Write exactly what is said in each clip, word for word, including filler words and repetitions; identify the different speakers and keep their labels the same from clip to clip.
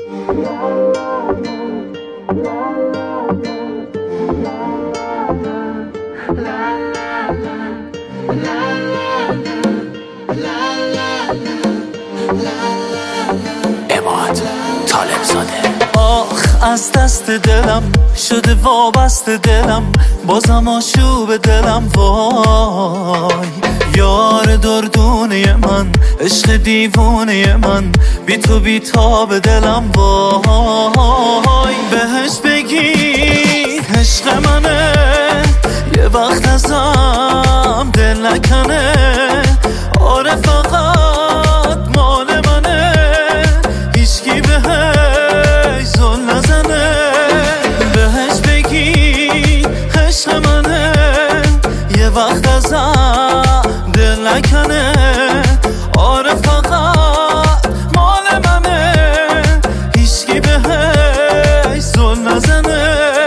Speaker 1: عماد طالب زاده.
Speaker 2: آخ از دست دلم شده وابسته دلم، بازم آشوب دلم وای. یار دردونه من، عشق دیوونه من، بی تو بی تاب دلم وای. بهش بگی عشق منه، یه وقت ازم دل نکنه. آره فقط مال منه، هیچکی بهش زل نزنه. بهش بگی عشق منه، یه وقت ازم دل نکنه. آره فقط مال منه، هیچکی بهش زل نزنه.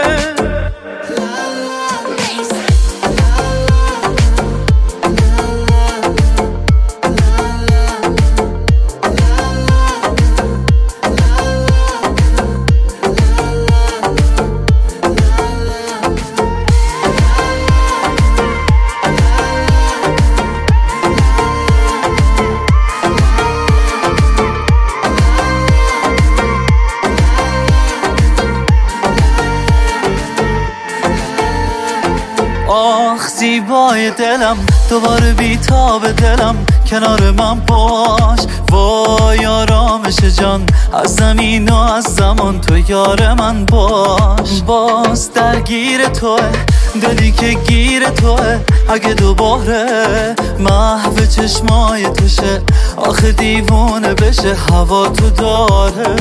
Speaker 2: آخ زیبای دلم، دوباره بیتاب دلم، کنار من باش. وای آرامش جان، از زمین و از زمان تو یار من باش. باز درگیر توه دلی که گیر توه، اگه دوباره محو چشمای توشه، آخه دیوونه بشه هوا تو داره.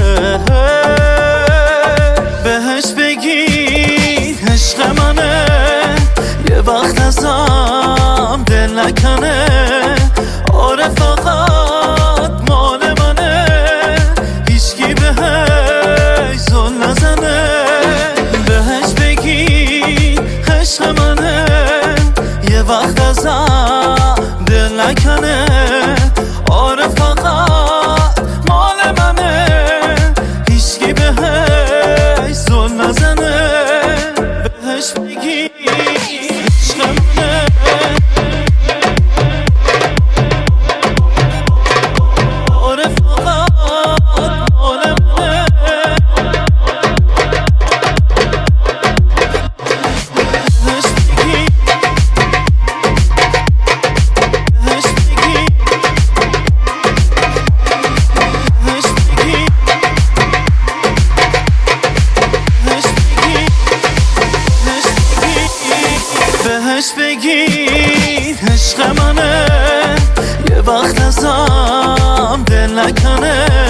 Speaker 2: بهش بگی عشق منه، یه وقت ازم دل نکنه. آره فقط مال منه، هیچکی بهش زل نزنه. بهش بگی عشق منه، یه وقت ازم دل نکنه. آره فقط مال منه، هیچکی بهش زل نزنه. بهش بگی بهش بگی عشق منه، یه وقت ازم دل نکنه.